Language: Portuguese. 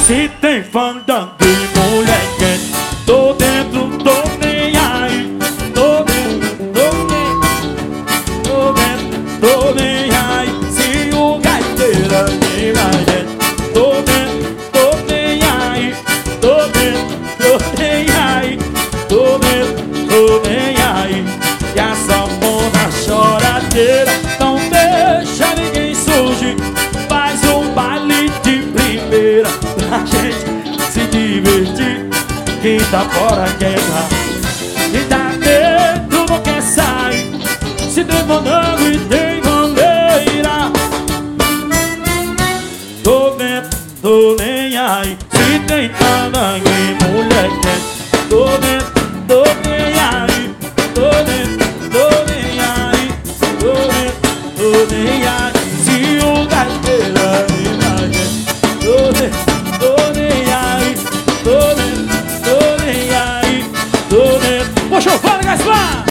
Se tem fandango e mulher quente, tô dentro, tô nem aí. Tô dentro, tô nem aí. Se o gaiteiro anima a gente, tô dentro, tô nem aí. Tô dentro, tô nem aí. Tô dentro, tô nem aí. E a sanfona choradeira não deixa ninguém surgir. Faz um baile de primeira pra gente se divertir. Quem tá fora quer entrar, quem tá dentro não quer sair. Se tem fandango e tem bandeira, tô dentro, tô nem aí. Se tem fandango e mulher quente, tô dentro, tô nem aí. Tô dentro, tô nem aí. Tô dentro, tô nem aí. Se o gaiteiro anima a gente, tô dentro, tô nem aí. Tô dentro, tô nem aí. Tô dentro. Puxa o fone, Gaspar!